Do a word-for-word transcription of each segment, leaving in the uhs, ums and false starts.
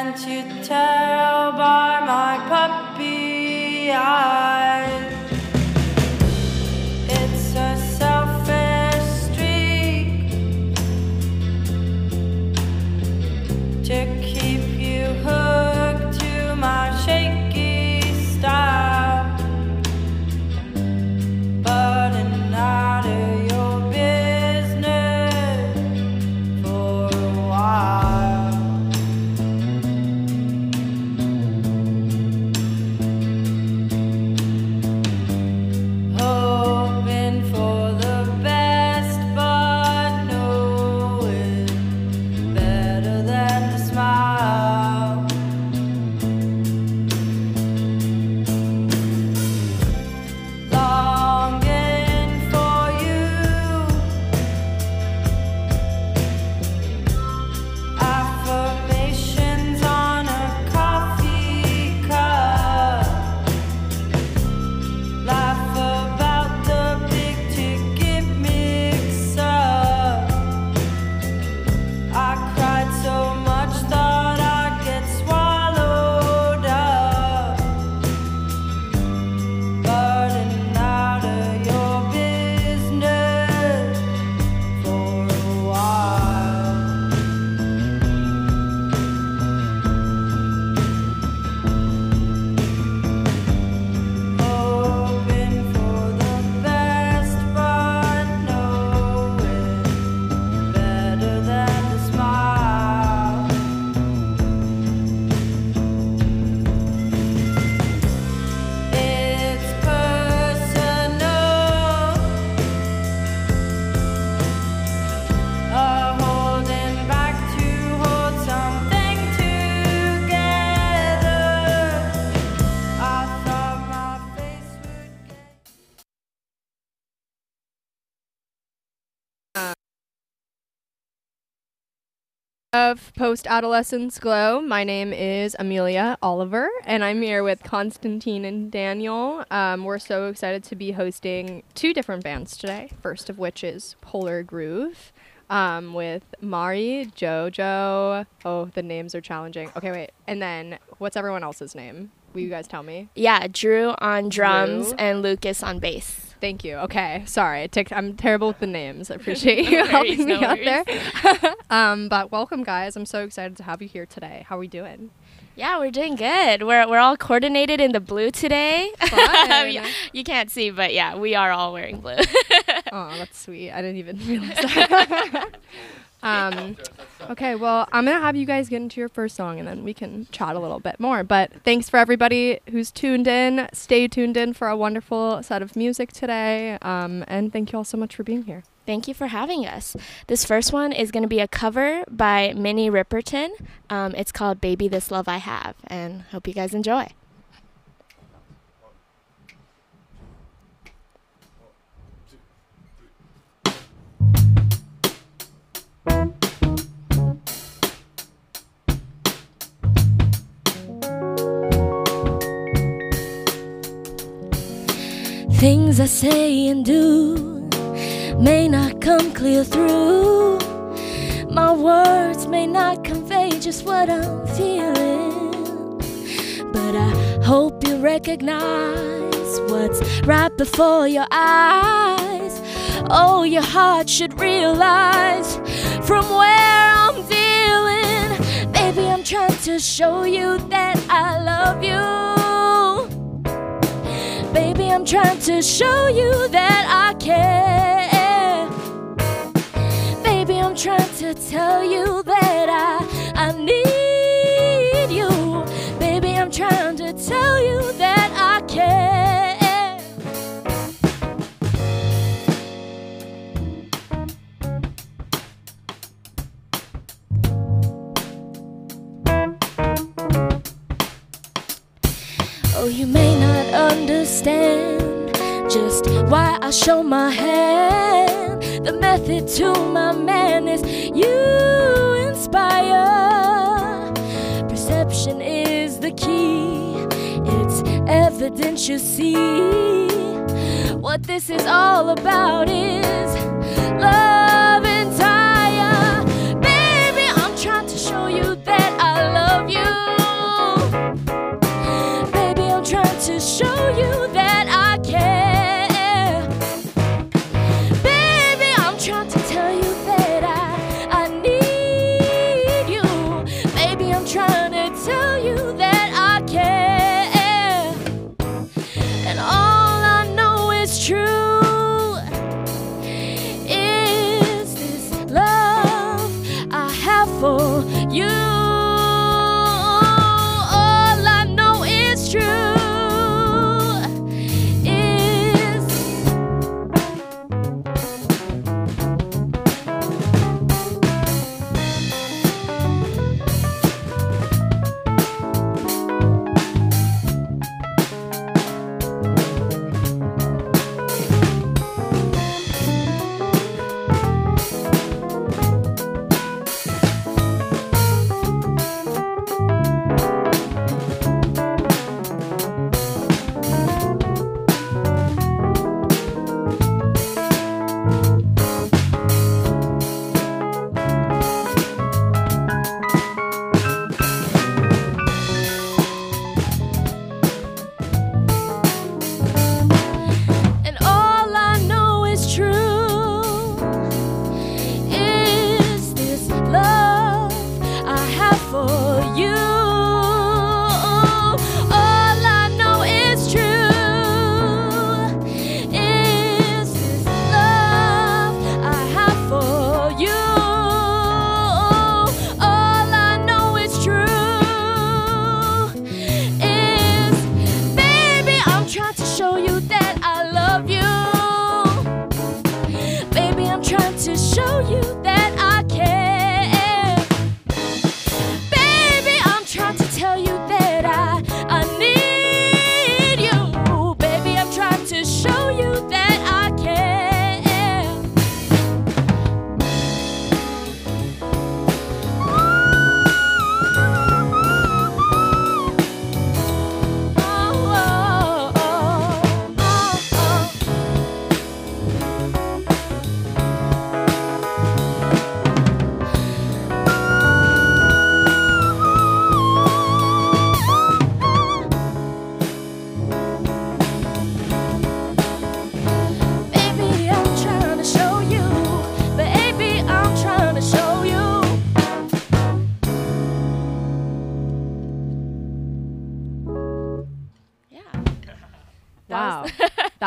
Can't you tell by my puppy eyes? It's a selfish streak to keep you hooked to my shaky style, but I'm out of your business for a while. Hoping for the best, but knowing better than to smile. Longing for you, affirmations on a coffee cup. Laugh about the big ticket mix-up. I cried so much, thought I'd get swallowed up, but I'm out of your business for a while. Hoping for the best, but knowing better than to smile. It's personal, a holding back to hold something together. I thought my face would get Of Post-Adolescence Glow. My name is Amelia Oliver, and I'm here with Constantine and Daniel. Um, we're so excited to be hosting two different bands today, first of which is Polar Groove, um, with Mari, Jojo. Oh, the names are challenging. Okay, wait. And then, what's everyone else's name? Will you guys tell me? Yeah, Drew on drums Drew. and Lucas on bass. Thank you. Okay, sorry. It took- I'm terrible with the names. I appreciate you No helping worries, me no out worries. there. um, but welcome, guys. I'm so excited to have you here today. How are we doing? Yeah, we're doing good. We're we're all coordinated in the blue today. Fun. Yeah, you can't see, but yeah, we are all wearing blue. Oh, that's sweet. I didn't even realize that. um, okay, well, I'm going to have you guys get into your first song, and then we can chat a little bit more. But thanks for everybody who's tuned in. Stay tuned in for a wonderful set of music today. Um, and thank you all so much for being here. Thank you for having us. This first one is going to be a cover by Minnie Riperton. Um, it's called Baby This Love I Have, and hope you guys enjoy. Things I say and do may not come clear through. My words may not convey just what I'm feeling, but I hope you recognize what's right before your eyes. Oh, your heart should realize from where I'm dealing. Baby, I'm trying to show you that I love you. Baby, I'm trying to show you that I care. Baby, I'm trying to tell you that I, I need you. Baby, I'm trying to tell you that I care. Oh, you may not understand just why I show my hand. The method to my madness you inspire. Perception is the key. It's evidence you see. What this is all about is love entire. Baby, I'm trying to show you that I love you.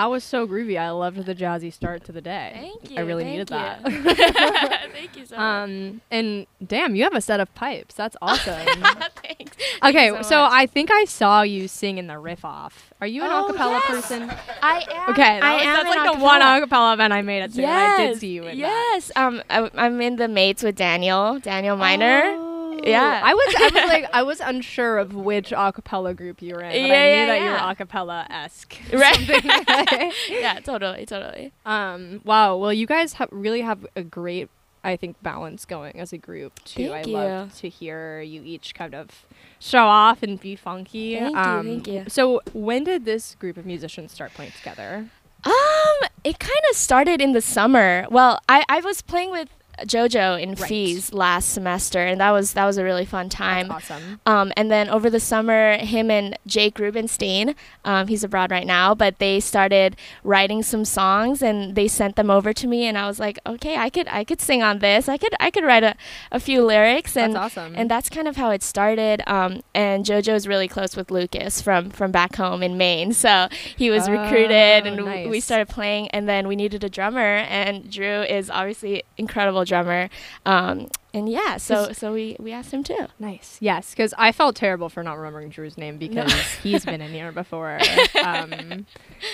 That was so groovy. I loved the jazzy start to the day. Thank you. I really thank needed you. that. Thank you so much. Um, and damn, you have a set of pipes. That's awesome. Thanks. Okay, Thank you so, much. I think I saw you sing in the riff off. Are you an Oh, acapella yes. person? I am. Okay, that I was, am that's an like the one acapella. acapella event I made at Sarah. Yes. I did see you in that. yes. Um, I, I'm in the Mates with Daniel. Daniel Miner. Oh. Yeah. I was I was like I was unsure of which acapella group you were in, but Yeah, I knew yeah, that yeah. you were acapella esque. Right. yeah. Totally. Totally. Um. Wow. Well, you guys have really have a great, I think, balance going as a group too. Thank I you. love to hear you each kind of show off and be funky. Thank you, um, thank you. So, when did this group of musicians start playing together? Um, it kind of started in the summer. Well, I, I was playing with JoJo in Right. Fees last semester, and that was that was a really fun time. That's awesome. Um, and then over the summer, him and Jake Rubenstein, um, he's abroad right now, but they started writing some songs and they sent them over to me, and I was like, okay, I could I could sing on this. I could I could write a, a few lyrics, and That's awesome. and that's kind of how it started. Um, and JoJo's really close with Lucas from from back home in Maine, so he was Oh, recruited, and w- we nice. started playing. And then we needed a drummer, and Drew is obviously incredible drummer. Um, and yeah, so Is- so we we asked him too. Nice. Yes, because I felt terrible for not remembering Drew's name because he's been in here before. Um,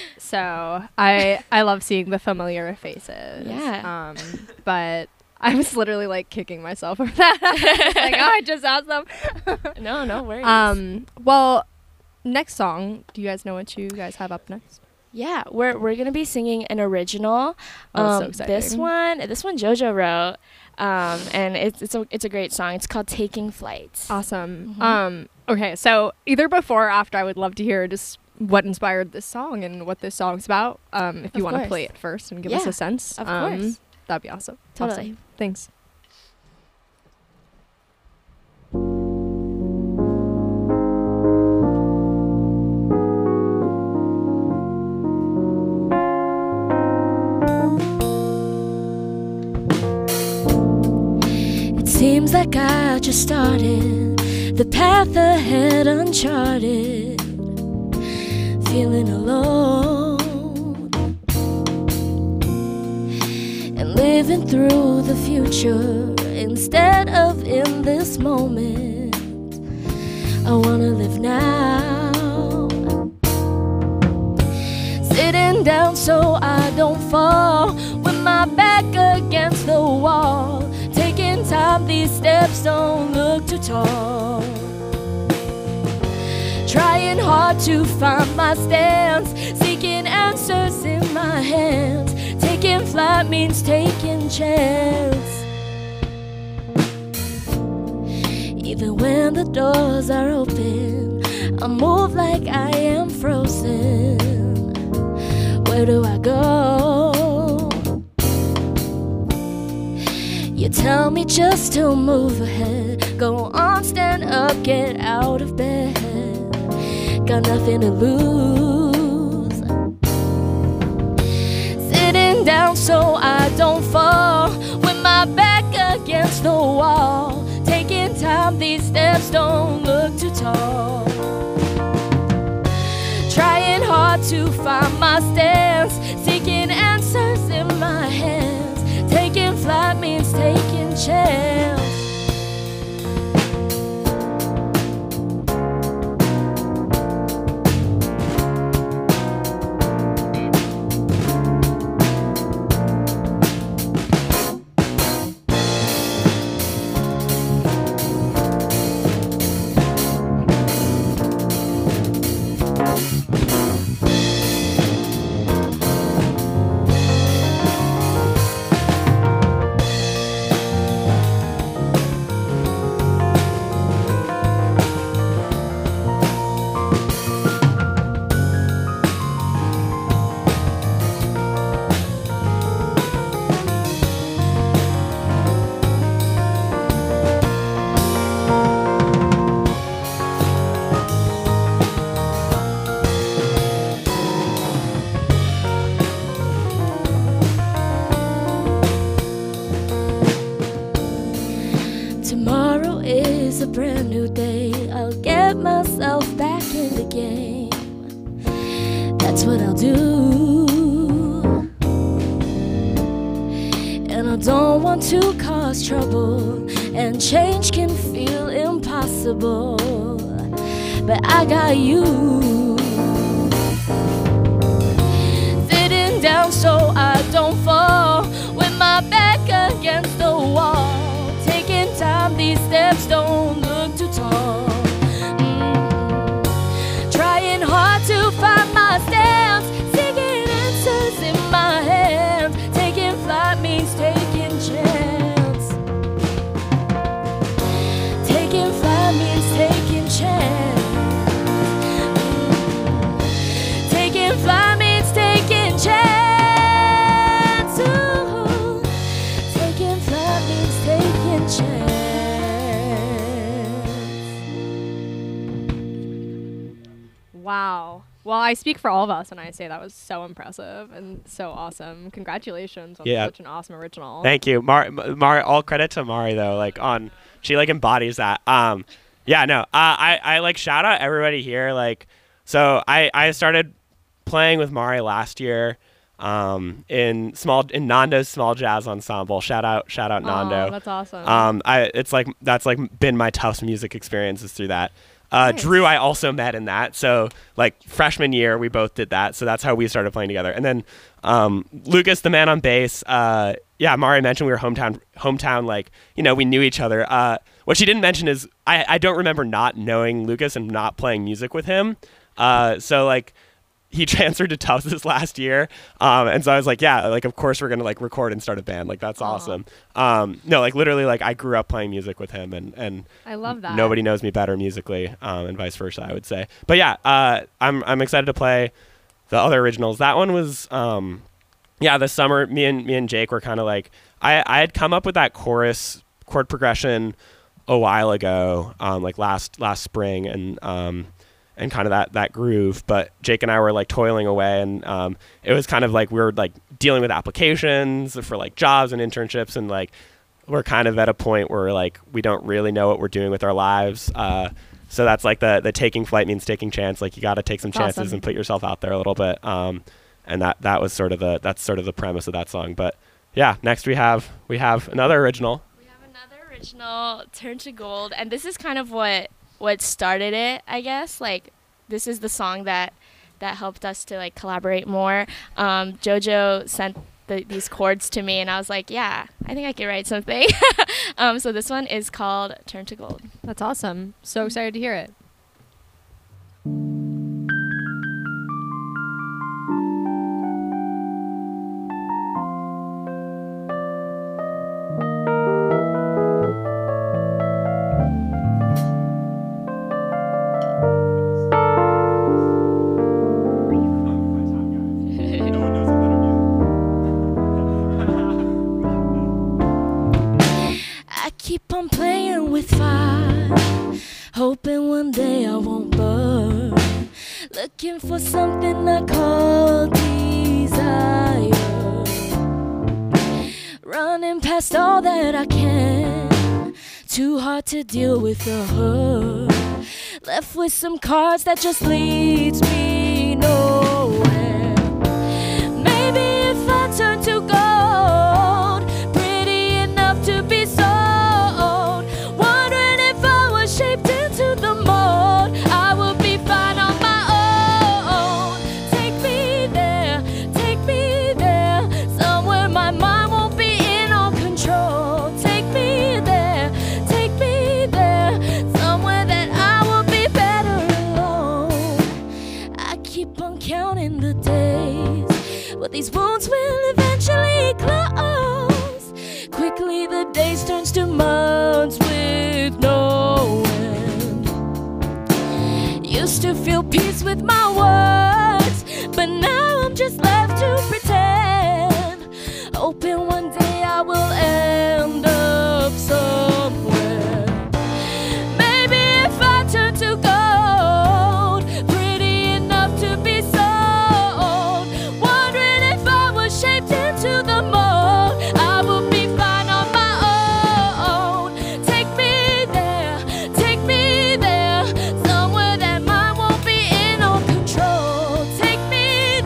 so I I love seeing the familiar faces. Yeah. Um, but I was literally like kicking myself for that. like, oh, I just asked them. No, no worries. um. Well, next song. Do you guys know what you guys have up next? Yeah, we're we're gonna be singing an original. Oh, that's so Um, exciting. This one, this one JoJo wrote, um, and it's it's a it's a great song. It's called "Taking Flight." Awesome. Mhm. Um. Okay. So either before or after, I would love to hear just what inspired this song and what this song's about. Um. If you Of want to course. play it first and give us Yeah, a sense. of um, course. That'd be awesome. Totally. Awesome. Thanks. It seems like I just started the path ahead uncharted, feeling alone and living through the future instead of in this moment. I wanna live now, sitting down so I don't fall with my back against the wall. Taking time, these steps don't look too tall. Trying hard to find my stance, seeking answers in my hands. Taking flight means taking chance. Even when the doors are open, I move like I am frozen. Where do I go? You tell me just to move ahead. Go on, stand up, get out of bed. Got nothing to lose. Sitting down so I don't fall with my back against the wall. Taking time, these steps don't look too tall. Trying hard to find my stance, seeking answers in my hands. Taking flight means taking chance. Tomorrow is a brand new day. I'll get myself back in the game. That that's what I'll do. And I don't want to cause trouble, and change can feel impossible, but I got you. Sitting down so I don't fall, with my back against the wall, taking time, these steps don't look too tall. Mm. Trying hard to find my stance, seeking answers in my hands. Taking flight means taking chance. Taking flight means taking chance. Mm. Taking flight means taking chance. Ooh. Taking flight means taking chance. Wow. Well, I speak for all of us when I say that was so impressive and so awesome. Congratulations on Yeah. such an awesome original. Thank you, Mar. Mar. All credit to Mari though. Like on, she like embodies that. Um, yeah, no. Uh, I I like shout out everybody here. Like, so I I started playing with Mari last year. Um, in small in Nando's small jazz ensemble. Shout out shout out Aw, Nando. that's awesome. Um, I it's like that's like been my Tufts music experiences through that. Uh, Nice. Drew, I also met in that. So like freshman year, we both did that. So that's how we started playing together. And then um, Lucas, the man on bass. Uh, yeah, Mari mentioned we were hometown, hometown. Like, you know, we knew each other. Uh, what she didn't mention is I, I don't remember not knowing Lucas and not playing music with him. Uh, so like he transferred to Tufts this last year. Um, and so I was like, yeah, like, of course we're going to like record and start a band. Like, that's Aw. awesome. Um, no, like literally like I grew up playing music with him and, and, I love that. nobody knows me better musically, um, and vice versa, I would say. But yeah, uh, I'm I'm excited to play the other originals. That one was, um, yeah, this summer. Me and me and Jake were kind of like, I I had come up with that chorus chord progression a while ago, um, like last last spring, and um, and kind of that that groove. But Jake and I were like toiling away, and um, it was kind of like we were like dealing with applications for like jobs and internships, and like we're kind of at a point where like we don't really know what we're doing with our lives. Uh, so that's like the the taking flight means taking chance. Like you got to take some chances Awesome. and put yourself out there a little bit. Um, and that that was sort of the that's sort of the premise of that song. But yeah, next we have we have another original. We have another original, Turn to Gold, and this is kind of what what started it, I guess. Like, this is the song that that helped us to like collaborate more. Um, Jojo sent the, these chords to me, and I was like, yeah, I think I could write something. um, so this one is called Turn to Gold. That's awesome. So excited to hear it. I keep on playing with fire, hoping one day I won't burn. Looking for something I call desire. Running past all that I can, too hard to deal with the hurt. Left with some cards that just leads me nowhere. Maybe if I turn to gold, pretty enough to be sold. Wondering if I was shaped into the mold, I would be fine on my own. Take me there, take me there, somewhere my mind won't be in all control. Take me there, take me there, somewhere that I will be better alone. I keep on counting the days, but these wounds will eventually close. Quickly the days turns to months with no end. Used to feel peace with my words, but now I'm just left to pretend, hoping one day I will end up somewhere. Maybe if I turn to gold, pretty enough to be sold. Wondering if I was shaped into the mold, I would be fine on my own. Take me there, take me there, somewhere that mine won't be in all control. Take me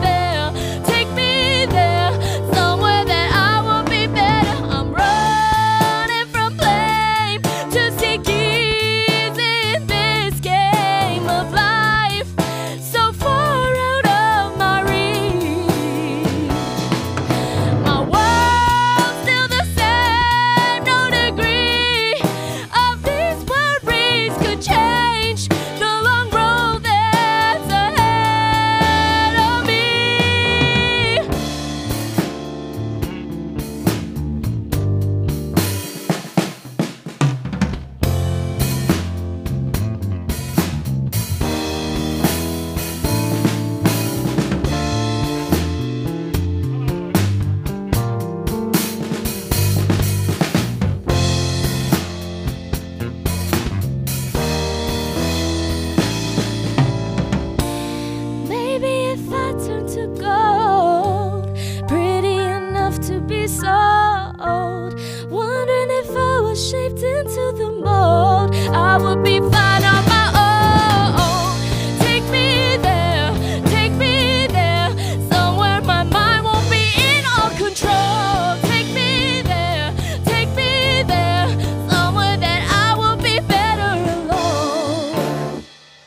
I would be fine on my own. Take me there, take me there, somewhere my mind won't be in all control. Take me there, take me there, somewhere that I will be better alone.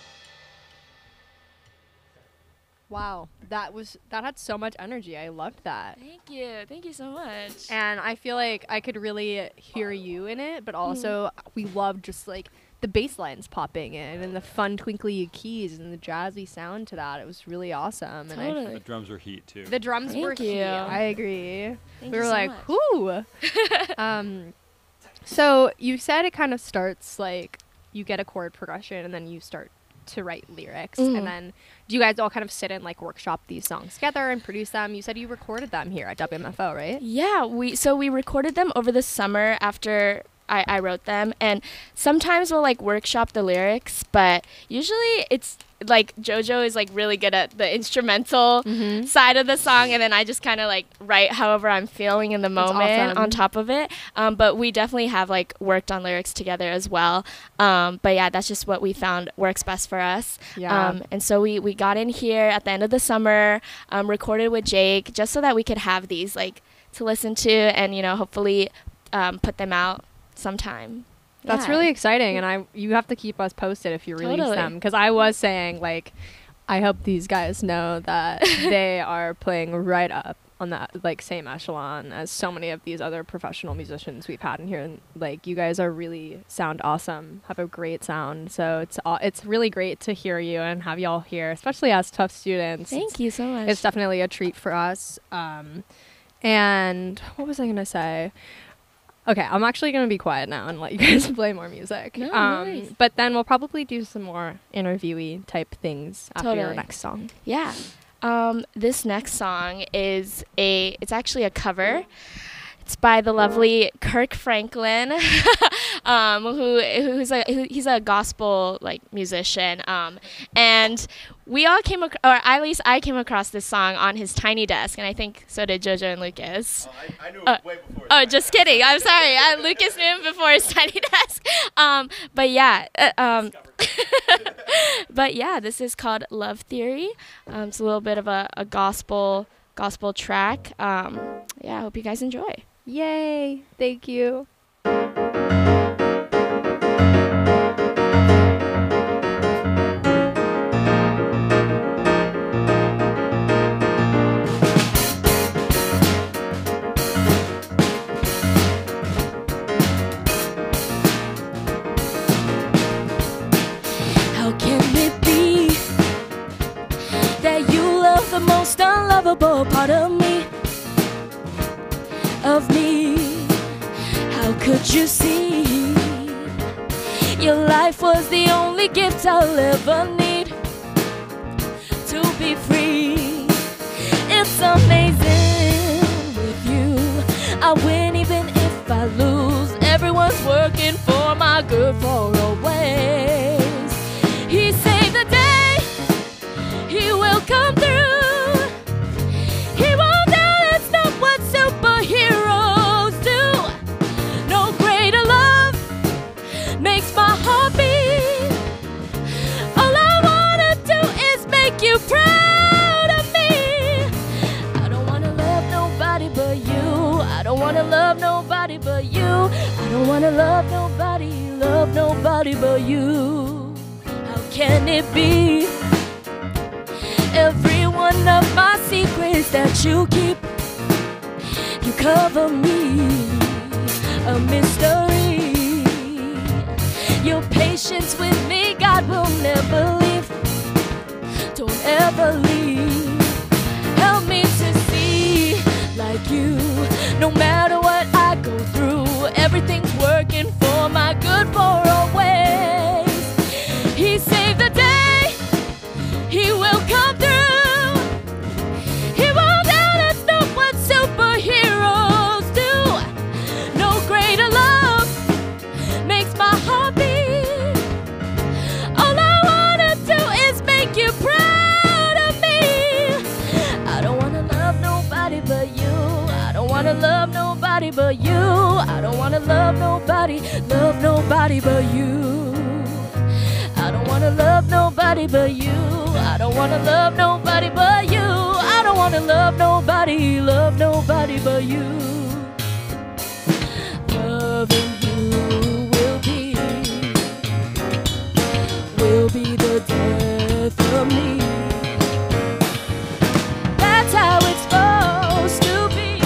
Wow, that was that had so much energy. I loved that. Thank you, thank you so much. And I feel like I could really hear you in it, but also we loved just like the bass lines popping in and the fun twinkly keys and the jazzy sound to that. It was really awesome. And I, Totally. The drums are heat too. the drums Thank were you. cute. I agree. Thank we you were so like, much. whoo. um, so you said it kind of starts like you get a chord progression and then you start to write lyrics. Mhm. And then do you guys all kind of sit and like workshop these songs together and produce them? You said you recorded them here at W M F O, right? Yeah, we so we recorded them over the summer after I, I wrote them, and sometimes we'll like workshop the lyrics, but usually it's like JoJo is like really good at the instrumental Mhm. side of the song, and then I just kind of like write however I'm feeling in the That's moment awesome. on top of it. Um, but we definitely have like worked on lyrics together as well. Um, but yeah, that's just what we found works best for us. Yeah. Um, and so we, we got in here at the end of the summer, um, recorded with Jake, just so that we could have these like to listen to and, you know, hopefully um, put them out sometime. That's Yeah. really exciting, and I you have to keep us posted if you release Totally. them, because I was saying like, I hope these guys know that they are playing right up on that like same echelon as so many of these other professional musicians we've had in here. And like, you guys are really sound awesome, have a great sound. So it's aw- it's really great to hear you and have y'all here, especially as tough students. Thank It's- you so much. It's definitely a treat for us. Um, and what was I gonna say? Okay, I'm actually gonna be quiet now and let you guys play more music. No, um, nice. But then we'll probably do some more interviewee type things after your Totally. next song. Yeah. Um, this next song is a, it's actually a cover. It's by the lovely Kirk Franklin, um, who who's a who, he's a gospel like musician, um, and we all came, ac- or at least I came across this song on his tiny desk, and I think so did JoJo and Lucas. I, I knew Uh, way before. Oh, just kidding. I'm sorry. I, Lucas knew him before his tiny desk. Um, but yeah, uh, um, but yeah, this is called Love Theory. Um, it's a little bit of a, a gospel gospel track. Um, yeah, I hope you guys enjoy. Yay! Thank you. How can it be that you love the most unlovable part of me? Of me? How could you see your life was the only gift I'll ever need to be free? It's amazing with you. I win even if I lose. Everyone's working for my good for always. He saved the day. He will come through. He won't doubt. It's not what superheroes do. No greater love makes my heart beat. All I wanna do is make you proud of me. I don't wanna love nobody but you. I don't wanna love nobody but you. I don't wanna love nobody, love nobody but you. How can it be? Every one of my secrets that you keep, you cover me, a mystery. Your patience with me, God will never leave. Don't ever leave. Help me to see like you. No matter what I go through, everything's working for my good for always. He saved the day. He will come through. He won't doubt. It's not what superheroes do. No greater love makes my heart beat. All I wanna do is make you proud of me. I don't wanna love nobody but you. I don't wanna love nobody but you. I don't wanna love nobody, love nobody but you. wanna love nobody but you. I don't wanna love nobody but you. I don't wanna love nobody, love nobody but you. Loving you will be, will be the death of me. That's how it's supposed to be.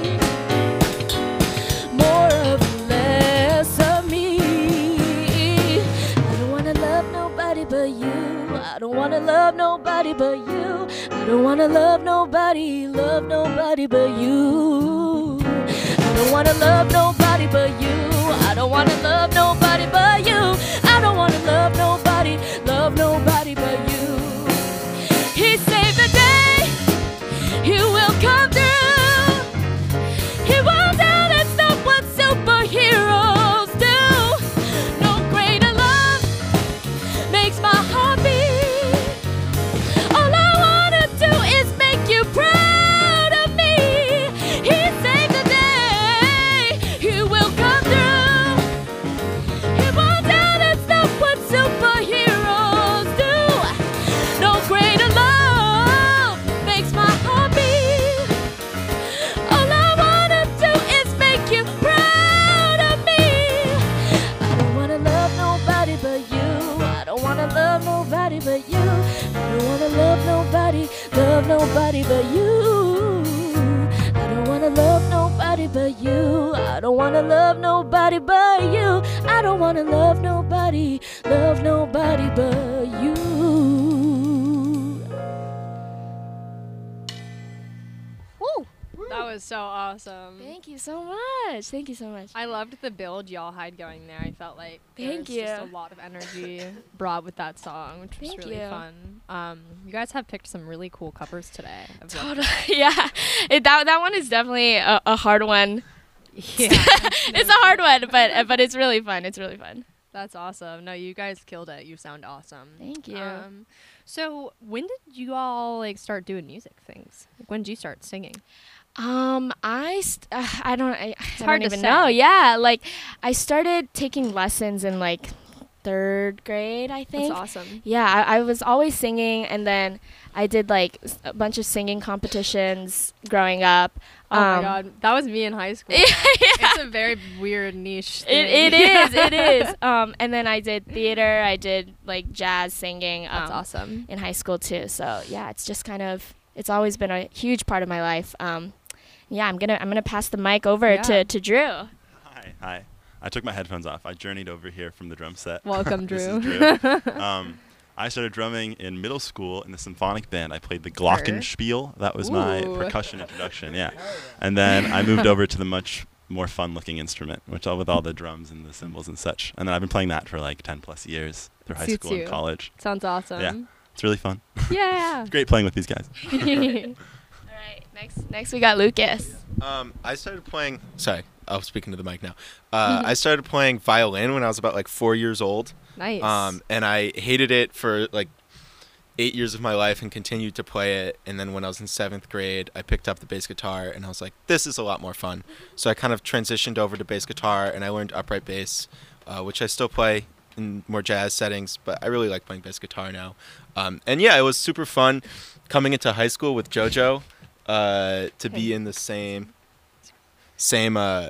More of less of me. I don't wanna love nobody but you. I don't wanna love nobody but you. I don't wanna love nobody, love nobody but you. I don't wanna love nobody but you. I don't wanna love nobody but you. I don't wanna love nobody, love nobody but you. He saved the day. He will come through. He won't down and stop what superheroes do. No greater love makes my heart beat. All I wanna do is make you proud of me. He saved the day. He will come through. He won't down and stop what superheroes do. No greater love makes my heart beat. All I wanna do is make you proud of me. I don't wanna love nobody but you. I don't wanna love nobody but you. I don't wanna love nobody, love nobody but you. I don't wanna love nobody but you. I don't wanna love nobody but you. I don't wanna love nobody, love nobody but you. Woo! That was so awesome. Thank you so much. Thank you so much. I loved the build y'all had going there. I felt like there Thank was just you. a lot of energy brought with that song, which was Thank really you. fun. Um, you guys have picked some really cool covers today. I've loved Totally. Yeah. It, that that one is definitely a, a hard one. it. Yeah, It's a hard one, but uh, but it's really fun. It's really fun. that's awesome. No, you guys killed it. You sound awesome. Thank you. Um, so when did you all like start doing music things? Like, when did you start singing? Um, I st- uh, I don't I, I hard don't to even say. know. Yeah, like I started taking lessons in like third grade, I think. That's awesome. Yeah, I, I was always singing, and then I did like s- a bunch of singing competitions growing up. Oh my Um, god, that was me in high school. Yeah. It's a very weird niche. It, thing. it is, it is. Um, and then I did theater. I did like jazz singing. That's um, awesome. in high school too. So yeah, it's just kind of it's always been a huge part of my life. Um, yeah, I'm gonna I'm gonna pass the mic over Yeah. to, to Drew. Hi, hi. I took my headphones off. I journeyed over here from the drum set. Welcome, This Drew. is Drew. um, I started drumming in middle school in the symphonic band. I played the glockenspiel. That was my Ooh. percussion introduction. Yeah, and then I moved over to the much more fun-looking instrument, which all with all the drums and the cymbals and such. And then I've been playing that for like ten plus years through high Suits school you. and college. Sounds awesome. It's really fun. Yeah. Great playing with these guys. All right, next next we got Lucas. Um, I started playing. Sorry, I'm speaking to the mic now. Uh, I started playing violin when I was about like four years old. Nice. Um, and I hated it for like eight years of my life and continued to play it. And then when I was in seventh grade, I picked up the bass guitar and I was like, this is a lot more fun. So I kind of transitioned over to bass guitar and I learned upright bass, uh, which I still play in more jazz settings, but I really like playing bass guitar now. Um, and yeah, it was super fun coming into high school with JoJo uh, to be in the same same uh,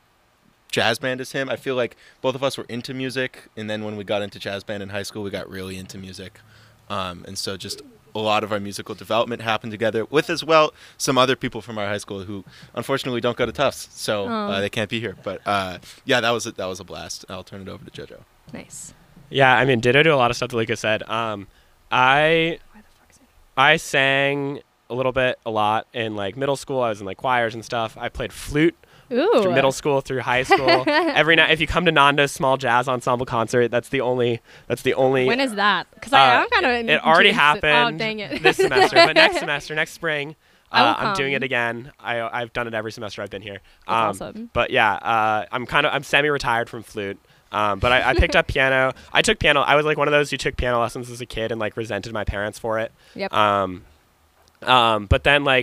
jazz band as him. I feel like both of us were into music, and then when we got into jazz band in high school, we got really into music. Um, and so just a lot of our musical development happened together with as well some other people from our high school who unfortunately don't go to Tufts, so Oh. uh, they can't be here. But uh, yeah, that was a, that was a blast. I'll turn it over to JoJo. Nice. Yeah, I mean, did I do a lot of stuff that Lucas said? Um, I Why the fuck is it? I sang a little bit, a lot in like middle school. I was in like choirs and stuff. I played flute Ooh. through middle school through high school. Every night, if you come to Nando's small jazz ensemble concert, that's the only. That's the only. When is that? Because Uh, I am kind of. it already happened Oh dang it. this semester, but next semester, next spring, I will uh, I'm doing come. it again. I I've done it every semester I've been here. That's Um, awesome. But yeah, uh, I'm kind of I'm semi-retired from flute. Um, but I, I picked up piano. I took piano. I was like one of those who took piano lessons as a kid and like resented my parents for it. Yep. Um, um, but then like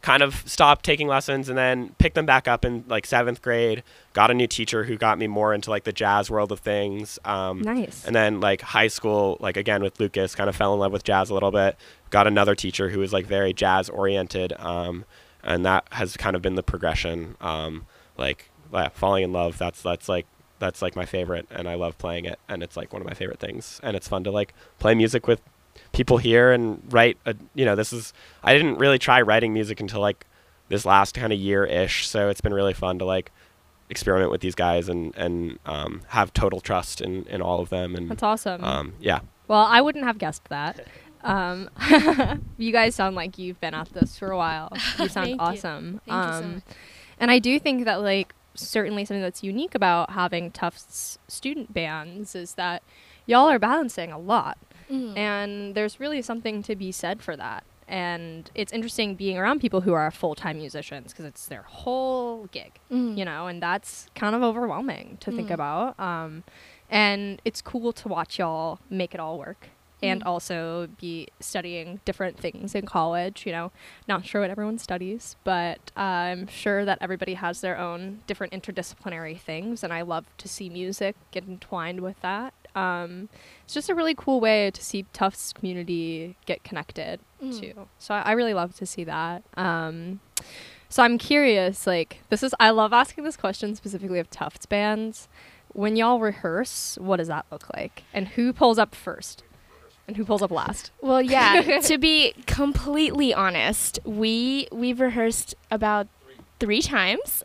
kind of stopped taking lessons and then picked them back up in like seventh grade. Got a new teacher who got me more into like the jazz world of things. Um, Nice. And then like high school, like again with Lucas, kind of fell in love with jazz a little bit. Got another teacher who was like very jazz oriented, um, and that has kind of been the progression. Um, like yeah, falling in love. That's that's like that's like my favorite, and I love playing it, and it's like one of my favorite things. And it's fun to like play music with people here and write. A, you know, this is I didn't really try writing music until like this last kind of year ish. So it's been really fun to like experiment with these guys and and um, have total trust in, in all of them. And That's awesome. Um, yeah. Well, I wouldn't have guessed that. Um, you guys sound like you've been at this for a while. You sound Thank you. awesome. Thank you so um, much. And I do think that like certainly something that's unique about having Tufts student bands is that y'all are balancing a lot. Mhm. And there's really something to be said for that. And it's interesting being around people who are full-time musicians because it's their whole gig, Mhm. you know, and that's kind of overwhelming to think Mm. about. Um, and it's cool to watch y'all make it all work and Mm. also be studying different things in college, you know, not sure what everyone studies, but I'm sure that everybody has their own different interdisciplinary things. And I love to see music get entwined with that. Um, it's just a really cool way to see Tufts community get connected Mm. too. So I, I really love to see that. Um, so I'm curious, like this is, I love asking this question specifically of Tufts bands. When y'all rehearse, what does that look like? And who pulls up first? And who pulls up last? Well, yeah. To be completely honest, we we've rehearsed about three times.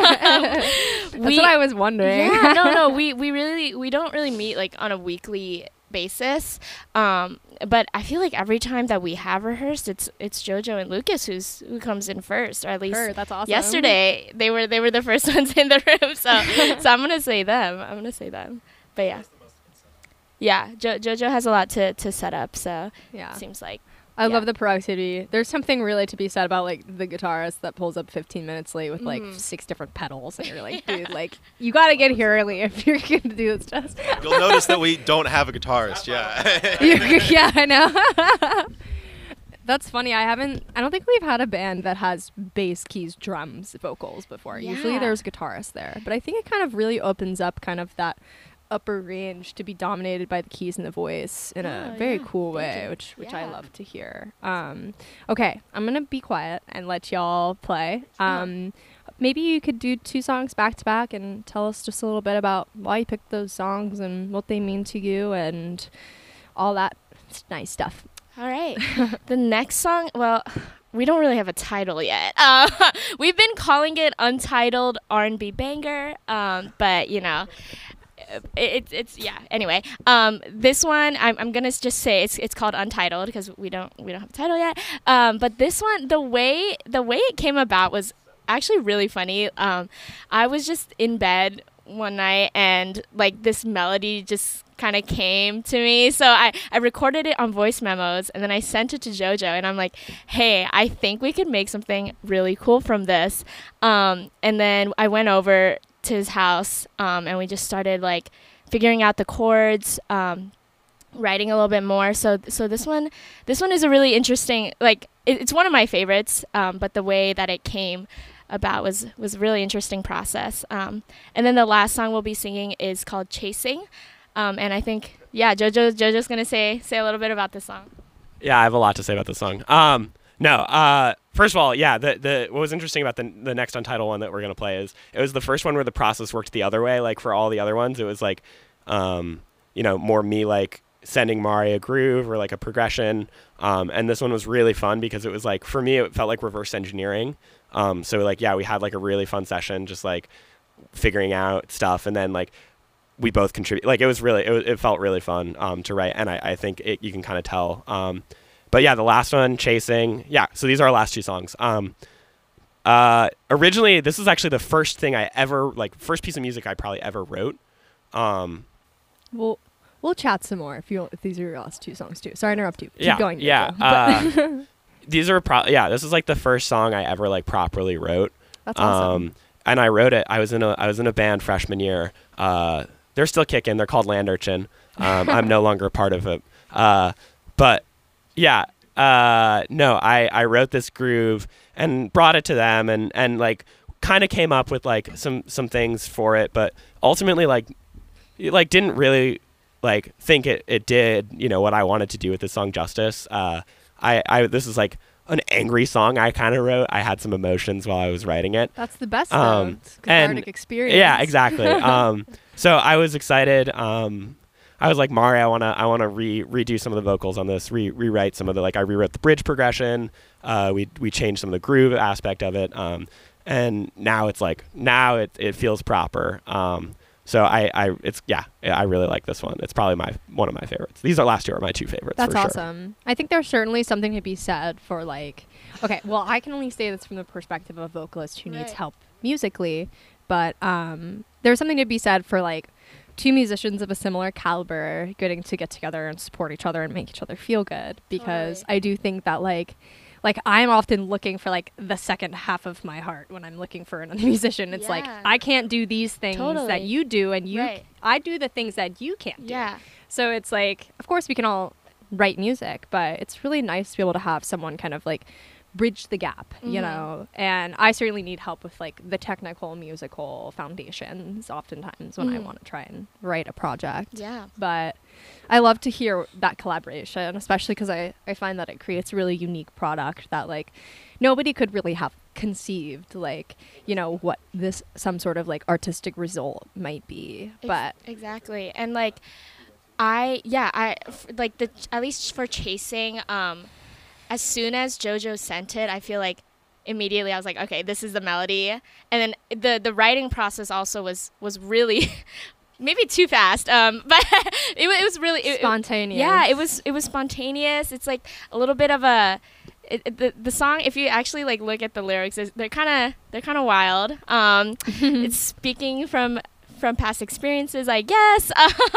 That's We- what I was wondering. Yeah, no, no, we we really we don't really meet like on a weekly basis. Um, but I feel like every time that we have rehearsed, it's it's JoJo and Lucas who's who comes in first, or at least Sure, that's awesome. yesterday they were they were the first ones in the room. So so I'm gonna say them. I'm gonna say them. But yeah. Yeah, jo- JoJo has a lot to, to set up, so Yeah. it seems like. I Yeah. love the proactivity. There's something really to be said about like the guitarist that pulls up fifteen minutes late with like Mhm. six different pedals, and you're like, dude, like you gotta get here early if you're gonna do this test. You'll notice that we don't have a guitarist. Yeah. yeah, I know. That's funny. I haven't. I don't think we've had a band that has bass, keys, drums, vocals before. Usually Yeah. there's guitarists there, but I think it kind of really opens up kind of that upper range to be dominated by the keys and the voice in a Oh, very yeah. cool Thank way, you. which which I Yeah. love to hear. Um, okay, I'm gonna be quiet and let y'all play. Um, maybe you could do two songs back to back and tell us just a little bit about why you picked those songs and what they mean to you and all that s- nice stuff. All right. The next song, well, we don't really have a title yet. Uh, we've been calling it Untitled R and B Banger, um, but, you know, it, it's it's yeah. Anyway, um, this one I'm I'm gonna just say it's it's called Untitled because we don't we don't have a title yet. Um, but this one, the way the way it came about was actually really funny. Um, I was just in bed one night and like this melody just kind of came to me, so I I recorded it on voice memos and then I sent it to JoJo and I'm like, hey, I think we could make something really cool from this. Um, and then I went over to his house um, and we just started like figuring out the chords, um, writing a little bit more. So so this one this one is a really interesting, like it, it's one of my favorites, um, but the way that it came about was was a really interesting process. Um, and then the last song we'll be singing is called Chasing, um, and I think yeah Jojo Jojo's gonna say say a little bit about this song. Yeah, I have a lot to say about this song. Um, no, uh, first of all, yeah, the the what was interesting about the the next Untitled one that we're gonna play is it was the first one where the process worked the other way. Like for all the other ones, it was like, um, you know, more me like sending Mari a groove or like a progression. Um, and this one was really fun because it was like for me, it felt like reverse engineering. Um, so like yeah, we had like a really fun session, just like figuring out stuff, and then like we both contribute. Like it was really, it, was, it felt really fun um, to write, and I, I think it, you can kind of tell. Um, but yeah, the last one, Chasing. Yeah, so these are our last two songs. Um, uh, originally, this is actually the first thing I ever like, first piece of music I probably ever wrote. Um, We'll we'll chat some more if you if these are your last two songs too. Sorry to interrupt you. Keep yeah, going. yeah. Jojo. Uh, these are pro- yeah. This is like the first song I ever like properly wrote. That's awesome. Um, and I wrote it. I was in a I was in a band freshman year. Uh, they're still kicking. They're called Land Urchin. Um, I'm no longer a part of it. Uh, but yeah, uh, no, I, I wrote this groove and brought it to them and, and like kind of came up with like some, some things for it, but ultimately like, like didn't really like think it, it did, you know, what I wanted to do with the song justice. Uh, I, I, this is like an angry song I kind of wrote. I had some emotions while I was writing it. That's the best, Um, though. It's a cathartic and- experience. Yeah, exactly. um, so I was excited. Um, I was like, Mari, I wanna, I wanna re redo some of the vocals on this, re rewrite some of the like. I rewrote the bridge progression. Uh, we we changed some of the groove aspect of it. Um, and now it's like now it it feels proper. Um, so I I it's yeah I really like this one. It's probably my one of my favorites. These are last two are my two favorites. That's for sure. awesome. I think there's certainly something to be said for like, okay, well, I can only say this from the perspective of a vocalist who needs Right. help musically, but um, there's something to be said for like two musicians of a similar caliber getting to get together and support each other and make each other feel good. Because Totally. I do think that like, like I'm often looking for like the second half of my heart when I'm looking for another musician. It's like Yeah. I can't do these things that Totally. you do, and you, Right. I do the things that you can't do. Yeah. So it's like, of course, we can all write music, but it's really nice to be able to have someone kind of like bridge the gap, you Mhm. know? And I certainly need help with like the technical musical foundations oftentimes when I Mhm. want to try and write a project. Yeah. But I love to hear that collaboration, especially because I, I find that it creates a really unique product that like nobody could really have conceived, like, you know, what this some sort of like artistic result might be. Ex- But exactly. And like I yeah, I f- like the at least for Chasing, um as soon as JoJo sent it, I feel like immediately I was like, okay, this is the melody. And then the the writing process also was was really maybe too fast. Um but it, wa- it was really it- it- spontaneous. yeah, it was it was spontaneous. It's like a little bit of a it, it- the the song. If you actually like look at the lyrics, is- they're kind of they're kind of wild. Um, it's speaking from from past experiences, I guess.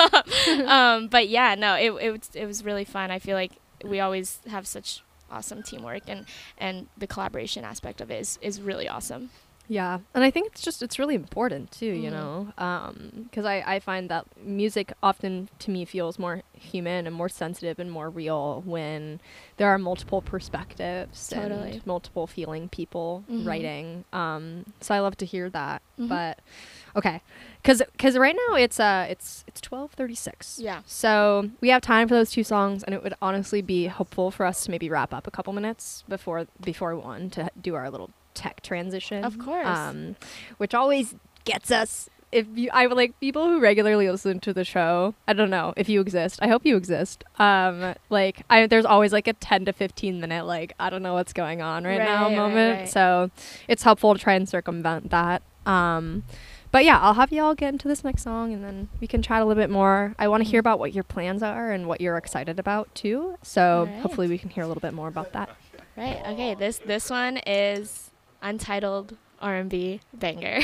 um, but yeah, no, it it was it was really fun. I feel like we always have such awesome teamwork, and and the collaboration aspect of it is is really awesome. Yeah, and I think it's just it's really important too, you Mhm. know, because I I find that music often to me feels more human and more sensitive and more real when there are multiple perspectives Totally. and multiple feeling people Mhm. writing. Um, so I love to hear that. Mhm. But okay, because because right now it's uh it's it's twelve thirty six. Yeah. So we have time for those two songs, and it would honestly be helpful for us to maybe wrap up a couple minutes before before one to do our little tech transition. Of course. Um, which always gets us. If you, I would like people who regularly listen to the show. I don't know if you exist. I hope you exist. Um, like I, there's always like a ten to fifteen minute like I don't know what's going on right, now Right, right, moment. right. So it's helpful to try and circumvent that. Um, but yeah, I'll have you all get into this next song, and then we can chat a little bit more. I want to hear about what your plans are and what you're excited about too. So Alright. hopefully we can hear a little bit more about that. Right. Okay. This this one is Untitled R and B banger.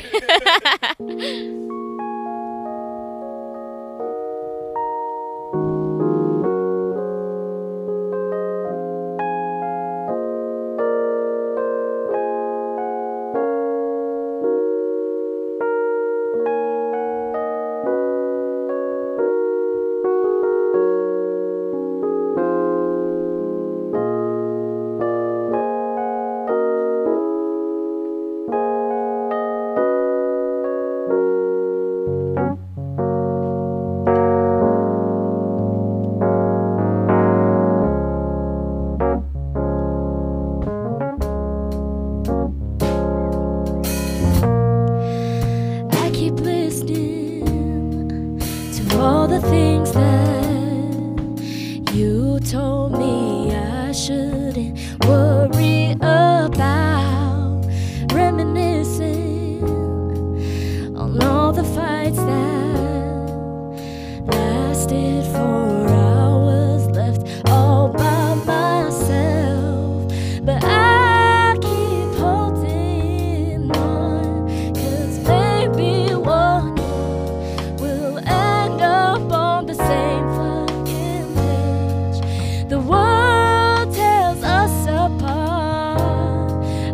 I keep listening to all the things that you told me I shouldn't worry about, reminiscing on all the fights that lasted for hours, left all by myself. But I keep holding on, 'cause maybe one day we'll end up on the same fucking page. The world tears us apart.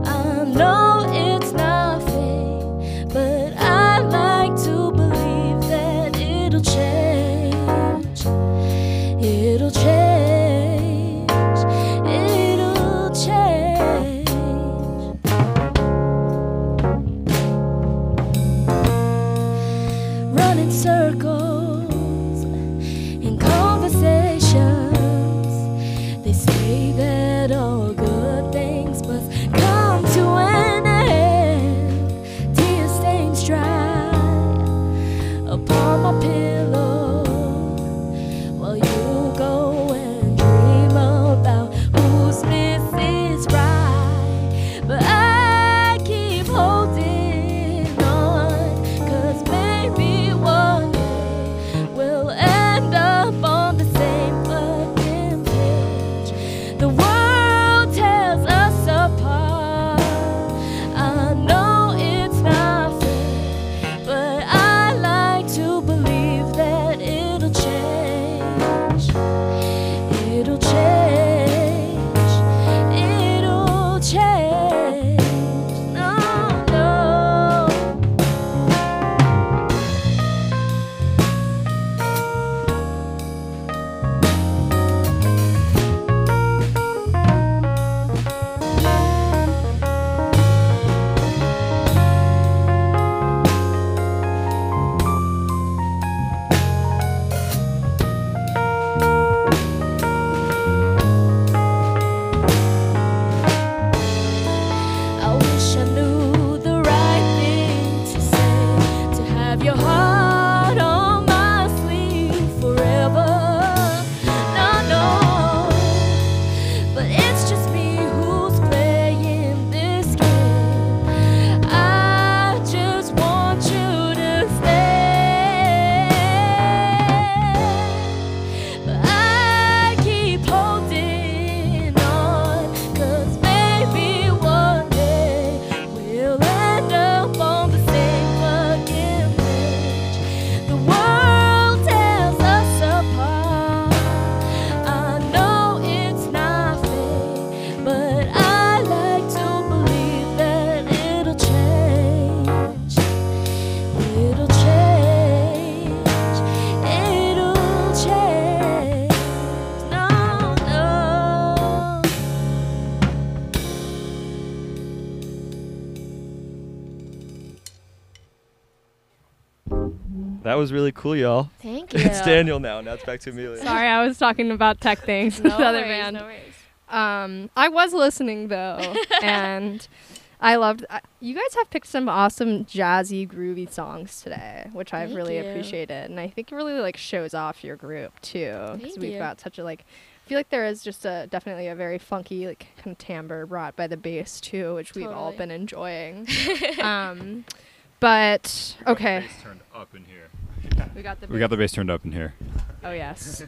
was really cool, y'all. Thank you. It's Daniel now. Now it's back to Amelia. Sorry, I was talking about tech things No with the other worries, band. no worries. Um, I was listening though, and I loved. I, you guys have picked some awesome jazzy, groovy songs today, which I've Thank really you. appreciated, and I think it really like shows off your group too, because Thank we've you. got such a like. I feel like there is just a definitely a very funky like kind of timbre brought by the bass too, which we've all Totally. been enjoying. um, but okay, turned up in here. we got the. We got the bass turned up in here. Oh yes.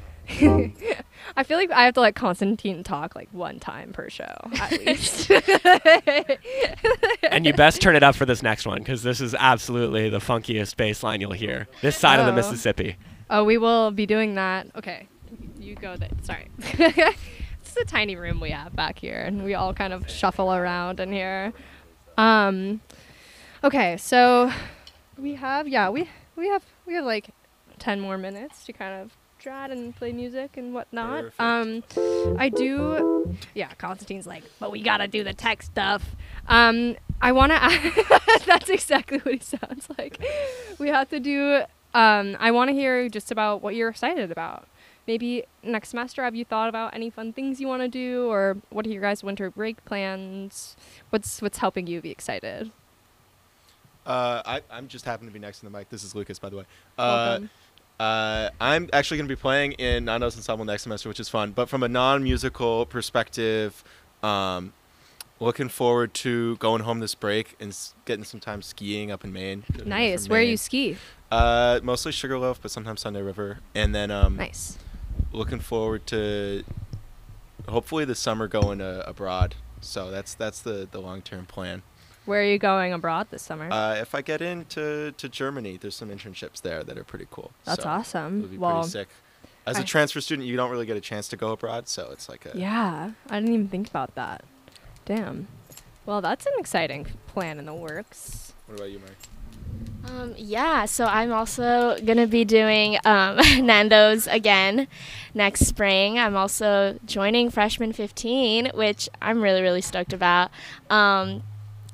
I feel like I have to let Constantine talk like one time per show at least. And you best turn it up for this next one because this is absolutely the funkiest bass line you'll hear. This side of the Oh. Mississippi. Oh, we will be doing that. Okay, you go there. Sorry. It's a tiny room we have back here, and we all kind of shuffle around in here. Um, okay, so we have yeah we we have we have like ten more minutes to kind of chat and play music and whatnot. Perfect. Um, I do. Yeah, Constantine's like, but we gotta do the tech stuff. Um, I wanna. Ask, that's exactly what he sounds like. We have to do. Um, I want to hear just about what you're excited about. Maybe next semester, have you thought about any fun things you want to do, or what are your guys' winter break plans? What's what's helping you be excited? Uh, I, I'm just happen to be next to the mic. This is Lucas, by the way. Uh, Welcome. uh, I'm actually going to be playing in Nando's Ensemble next semester, which is fun. But from a non-musical perspective, um, looking forward to going home this break and s- getting some time skiing up in Maine. Good enough Nice. for Where Maine. you ski? Uh, mostly Sugarloaf, but sometimes Sunday River. And then um, Nice. looking forward to hopefully this summer going uh, abroad. So that's that's the, the long-term plan. Where are you going abroad this summer? Uh, if I get into to Germany, there's some internships there that are pretty cool. That's so awesome. It'll be Well, pretty sick. As a I- transfer student, you don't really get a chance to go abroad, so it's like a yeah, I didn't even think about that. Damn. Well, that's an exciting plan in the works. What about you, Mary? Um, yeah, so I'm also going to be doing um, Nando's again next spring. I'm also joining Freshman fifteen, which I'm really, really stoked about. Um,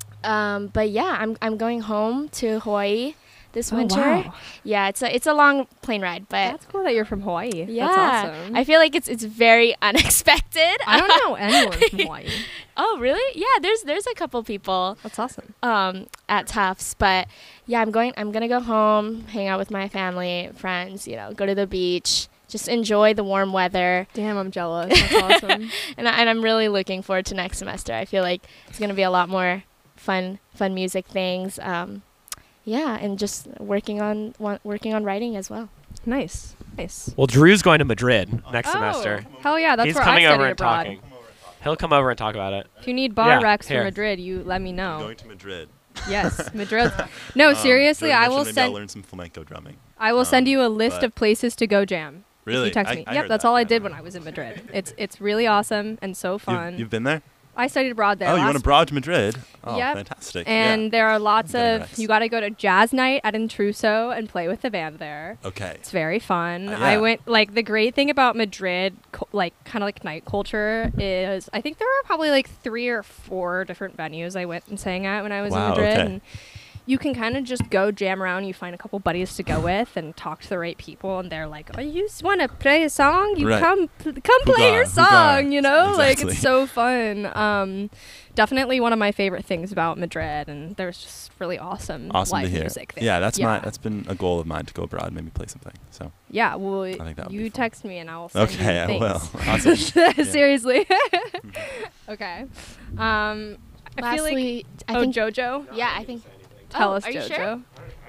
um, but yeah, I'm, I'm going home to Hawaii this Oh, winter. wow. Yeah, it's a, it's a long plane ride, but That's cool that you're from Hawaii. yeah, That's awesome. I feel like it's it's very unexpected. I don't know anyone from Hawaii. Oh, really? Yeah, there's there's a couple people That's awesome. um, at Tufts, but yeah, I'm going. I'm gonna go home, hang out with my family, friends. You know, go to the beach, just enjoy the warm weather, Damn, I'm jealous. That's awesome. and I, and I'm really looking forward to next semester. I feel like it's gonna be a lot more fun, fun music things. Um, yeah, and just working on wa- working on writing as well. Nice. Nice. Well, Drew's going to Madrid next semester. Oh, hell yeah, that's He's where coming I over studied and abroad. talking. He'll come over and talk about it. If you need bar Yeah, recs here. for Madrid, you let me I'm know. going to Madrid. Yes, Madrid. No, Um, seriously, Jordan I will mentioned maybe I'll send. learn some flamenco drumming. I will send um, you a list but- of places to go jam. If Really? you text I- me. I Yep, heard that's that. all I Yeah. did when I was in Madrid. It's it's really awesome and so fun. You've, you've been there? I studied abroad there. Oh, you last went abroad to Madrid? Oh, Yep. fantastic. And yeah. there are lots Better of. Rex. You got to go to jazz night at Intruso and play with the band there. Okay. It's very fun. Uh, I yeah. went like the great thing about Madrid, co- like kind of like night culture, is I think there were probably like three or four different venues I went and sang at when I was Wow, in Madrid. okay. And you can kind of just go jam around. You find a couple buddies to go with and talk to the right people, and they're like, "Oh, you just want to play a song? You Right. come, pl- come play Hoogah, your hoogah. song." You know, like Exactly. it's so fun. Um, definitely one of my favorite things about Madrid, and there's just really awesome, Awesome live to hear. music there. Yeah, that's my Yeah. that's been a goal of mine to go abroad and maybe play something. So Yeah, well, think that would you be fun. text me and I'll send okay, you I things. will. Awesome. Seriously. Okay. Um, I feel like. Lastly, I Oh, think JoJo. yeah, I think. Tell oh, us, are you JoJo. sure?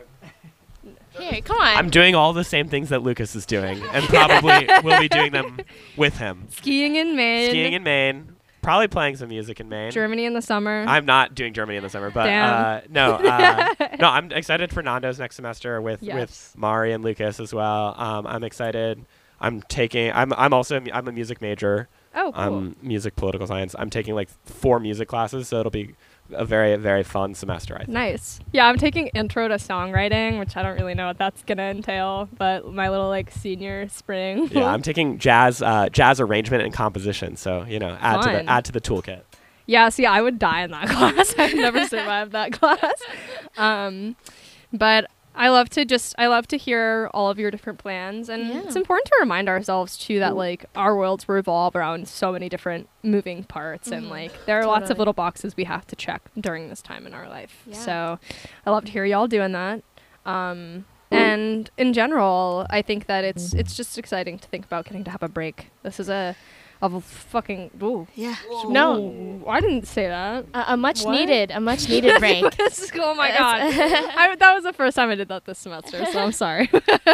Here, come on. I'm doing all the same things that Lucas is doing, and probably will be doing them with him. Skiing in Maine. Skiing in Maine, probably playing some music in Maine. Germany in the summer. I'm not doing Germany in the summer, but Damn. uh, no, uh, no. I'm excited for Nando's next semester with Yes. with Mari and Lucas as well. Um, I'm excited. I'm taking. I'm I'm also a mu- I'm a music major. oh, cool. I'm music political science. I'm taking like four music classes, so it'll be a very very fun semester. I think. Nice. Yeah, I'm taking intro to songwriting, which I don't really know what that's gonna entail, but my little like senior spring. Yeah, I'm taking jazz uh, jazz arrangement and composition. So you know, add to Fun. the add to the toolkit. Yeah, see, I would die in that class. I've never survived that class. Um, but I love to just I love to hear all of your different plans, and Yeah. it's important to remind ourselves too that like our worlds revolve around so many different moving parts, and Mhm. like there are lots of Totally. little boxes we have to check during this time in our life. Yeah. So I love to hear y'all doing that. Um, and in general, I think that it's it's just exciting to think about getting to have a break. This is a of a fucking ooh. Yeah. No, No. I didn't say that. A, a much What? needed, a much needed break. This is- oh my god. I, that was the first time I did that this semester, so I'm sorry.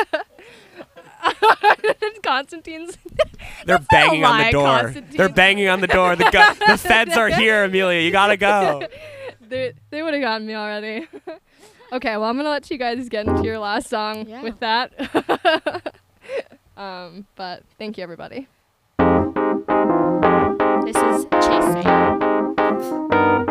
Constantine's. They're That's not a banging on the lie, door. Constantine. They're banging on the door. The, gu- the feds are here, Amelia. You gotta go. they they would have gotten me already. Okay, well I'm gonna let you guys get into your last song Yeah. with that. um, but thank you everybody. This is Chasing.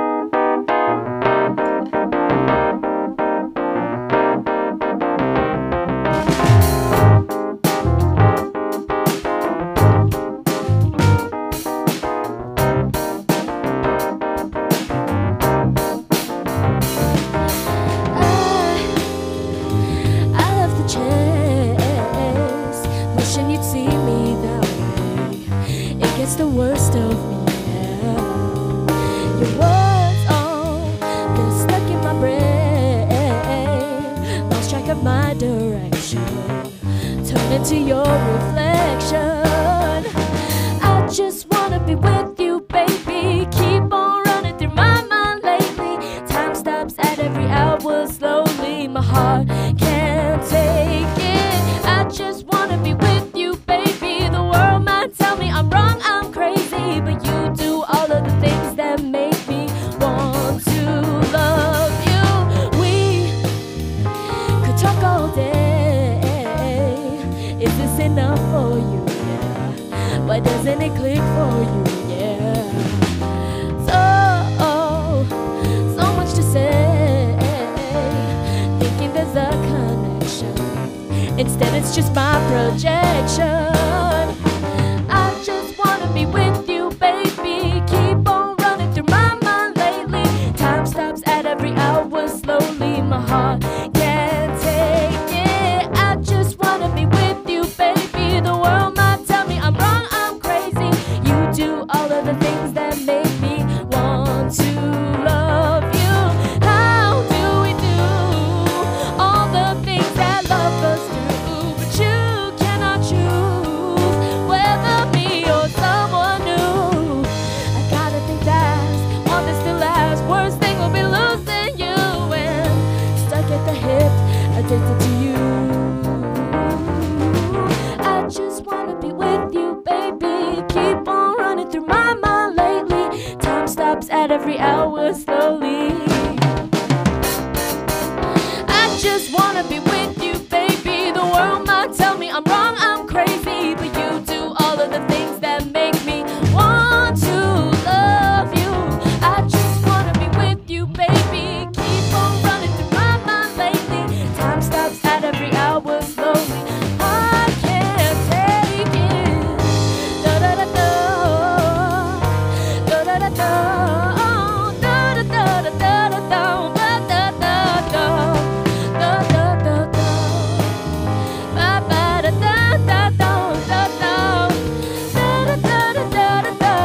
I, I love the chase, wishing you'd see me that way. It gets the worst of me now. Your words, oh, they're stuck in my brain. Lost track of my direction, turn into your reflection. I just wanna be with you, baby. Keep on running through my mind lately. Time stops at every hour slowly. My heart can't take it. I just wanna be with you, baby. The world might tell me I'm wrong, I'm crazy, but you do all of the things that make me want to love you. We could talk all day. Is this enough for you? Yeah. Why doesn't it click for you? Yeah. So, so much to say. Thinking there's a connection. Instead, it's just my projection. I just wanna be with you, baby. Keep on running through my mind lately. Time stops at every hour slowly. My heart can't take it. I just wanna be with you, baby. The world might tell me I'm wrong, I'm crazy. You do all of the things that make me want to love you. How do we do all the things that lovers do? But you cannot choose whether me or someone new. I gotta think fast, want this to last. Worst thing will be losing you and stuck at the hip, addicted to you. I just wanna be with you, baby. Keep on running through my mind lately. Time stops at every hour slowly. I just wanna be with you, baby. The world might tell me I'm wrong, I'm crazy, but you do all of the things that make me want to love you. I just wanna be with you, baby. Keep on running through my mind lately. Time stops at every hour slowly. I can't take it. Da da da da. Da da da da. Da da da da da da da. Da da da da. Da da da da. Ba ba da da da da da da. Da da da da da da da.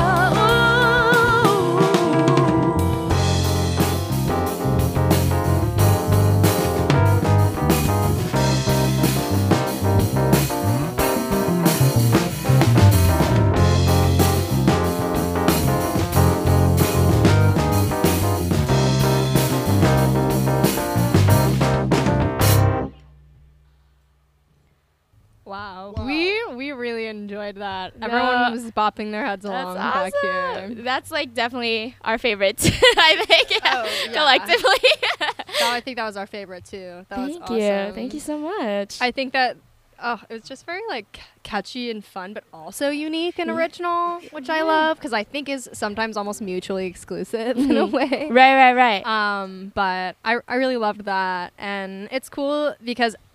Wow. We we really enjoyed that. Yeah. Everyone was bopping their heads along That's back awesome. here. That's like definitely our favorite, I think, Oh, yeah. collectively. No, I think that was our favorite too. That was Thank awesome. you. Thank you so much. I think that oh, it was just very like c- catchy and fun, but also unique and original, which I love because I think is sometimes almost mutually exclusive in a way. right, right, right. Um, but I I really loved that, and it's cool because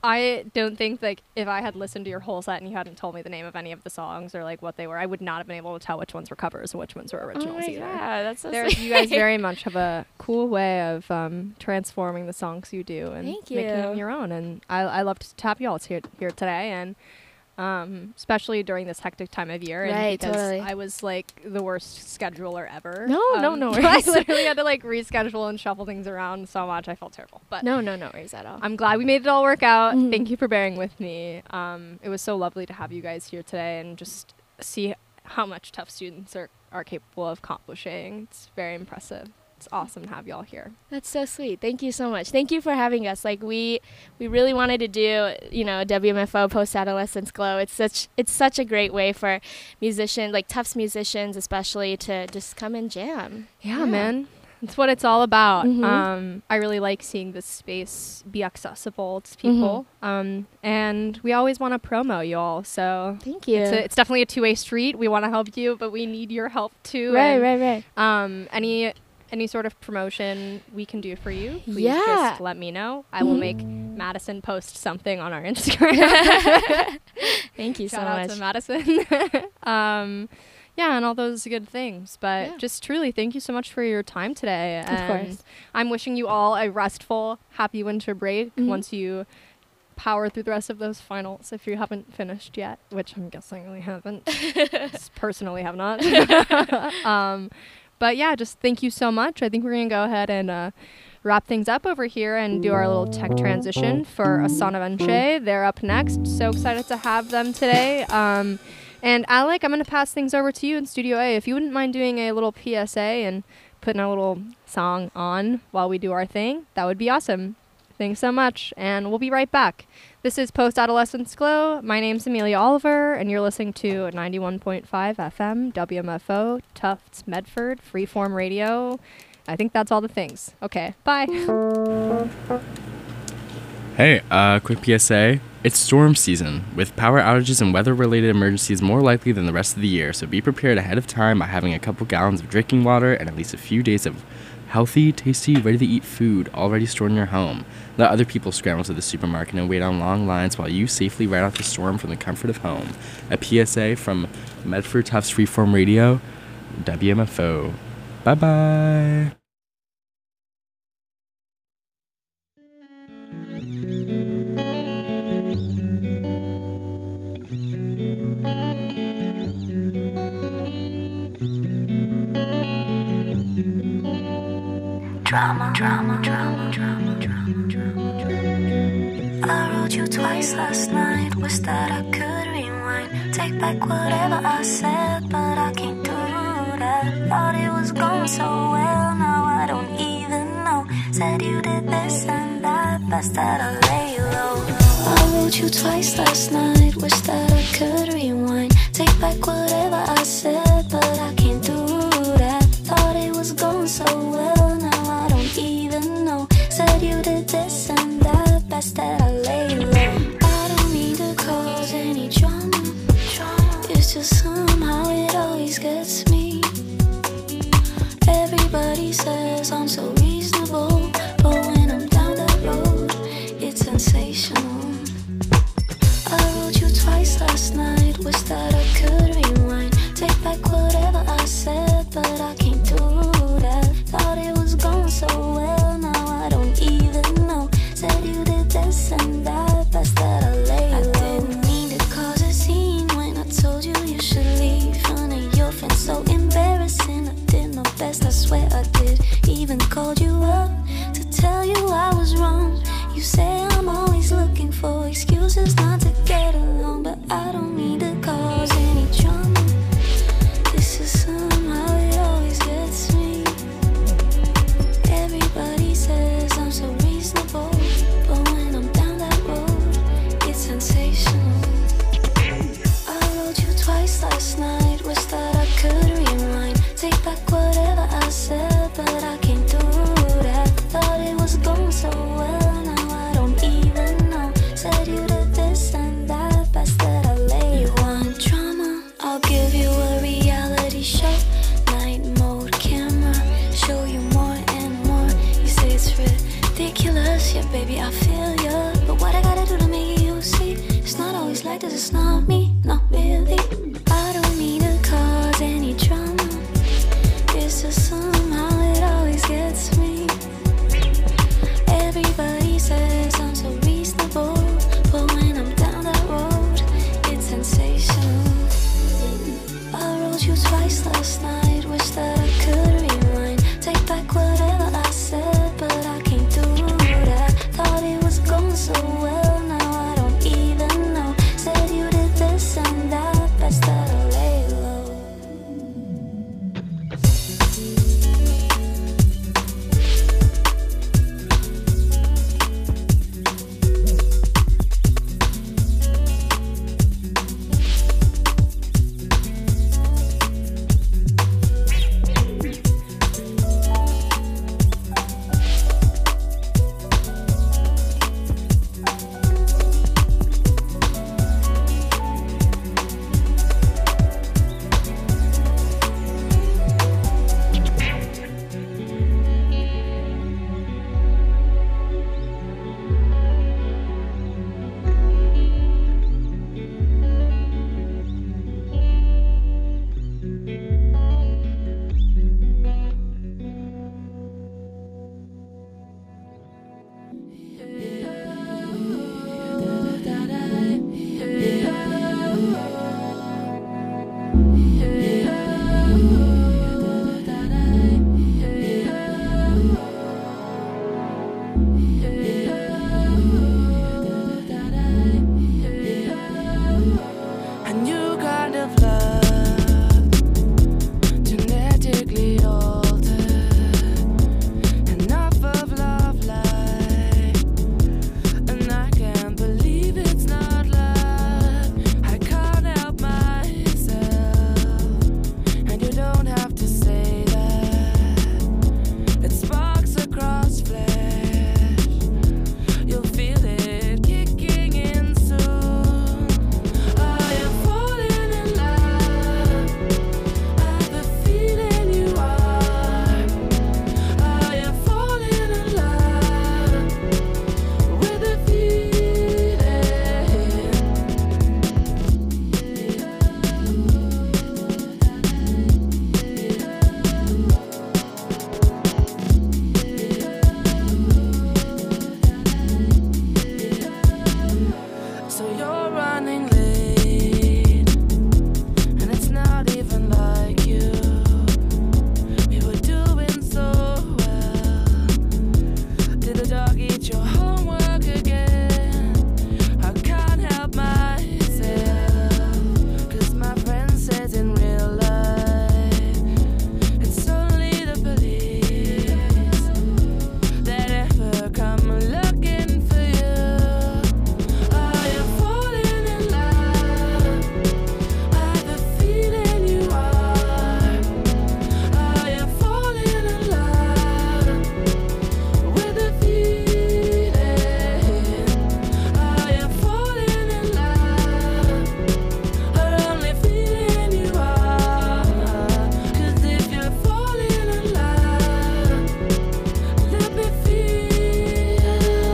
I don't think like if I had listened to your whole set and you hadn't told me the name of any of the songs or like what they were, I would not have been able to tell which ones were covers and which ones were originals Oh my either. God, that's so There's, sweet. you guys very much have a cool way of um, transforming the songs you do and Thank making them you. your own. And I, I love to have you all here here today, and um, especially during this hectic time of year. And Right, because totally. I was like the worst scheduler ever. No, no, Um, no I worries. literally had to like reschedule and shuffle things around so much. I felt terrible, but No, no, no worries at all. I'm glad we made it all work out. Mhm. Thank you for bearing with me. Um, it was so lovely to have you guys here today and just see how much tough students are, are capable of accomplishing. It's very impressive. It's awesome to have you all here. That's so sweet. Thank you so much. Thank you for having us. Like we we really wanted to do, you know, W M F O Post Adolescence Glow. It's such it's such a great way for musicians, like Tufts musicians especially, to just come and jam. Yeah, man. That's what it's all about. Mhm. Um, I really like seeing this space be accessible to people. Um, and we always want to promo you all. So Thank you. it's, a, it's definitely a two-way street. We want to help you, but we need your help too. right, And, right, right. Um, any any sort of promotion we can do for you, please Yeah. just let me know. I will Mhm. make Madison post something on our Instagram. Thank you so Shout out much. to Madison. um, yeah, and all those good things. But Yeah. just truly, thank you so much for your time today. Of And course. I'm wishing you all a restful, happy winter break Mhm. once you power through the rest of those finals if you haven't finished yet, which I'm guessing we haven't. Just personally have not. um, but yeah, just thank you so much. I think we're going to go ahead and uh, wrap things up over here and do our little tech transition for Asana Venche. They're up next. So excited to have them today. Um, and Alec, I'm going to pass things over to you in Studio A. If you wouldn't mind doing a little P S A and putting a little song on while we do our thing, that would be awesome. Thanks so much, and we'll be right back. This is Post Adolescence Glow. My name's Amelia Oliver, and you're listening to ninety-one point five F M, W M F O, Tufts, Medford, Freeform Radio. I think that's all the things. Okay, bye. Hey, uh, quick P S A. It's storm season, with power outages and weather-related emergencies more likely than the rest of the year, so be prepared ahead of time by having a couple gallons of drinking water and at least a few days of healthy, tasty, ready-to-eat food already stored in your home. Let other people scramble to the supermarket and wait on long lines while you safely ride out the storm from the comfort of home. A P S A from Medford Tufts Freeform Radio, W M F O. Bye-bye. Drama, drama, drama, drama, drama, drama, drama. I wrote you twice last night. Wish that I could rewind. Take back whatever I said, but I can't do that. Thought it was going so well, now I don't even know. Said you did this and that, best that I lay low. I wrote you twice last night. Wish that I could rewind. Take back whatever I said, but I can't do that. Thought it was going so well, now I don't even know. Said you did this and that, best that I lay low. I don't mean to cause any drama. It's just somehow it always gets me. Everybody says I'm so reasonable, but when I'm down that road, it's sensational. I wrote you twice last night. Wish that I could rewind. Take back whatever I said, but I can't do that. Thought it was going so well, now I don't even know. Said you did this and that, best that I lay low. I didn't mean to cause a scene when I told you you should leave. Fun of your friends so embarrassing. I did my best, I swear I did. Even called you up to tell you I was wrong. You say I'm always looking for excuses not to get along, but I don't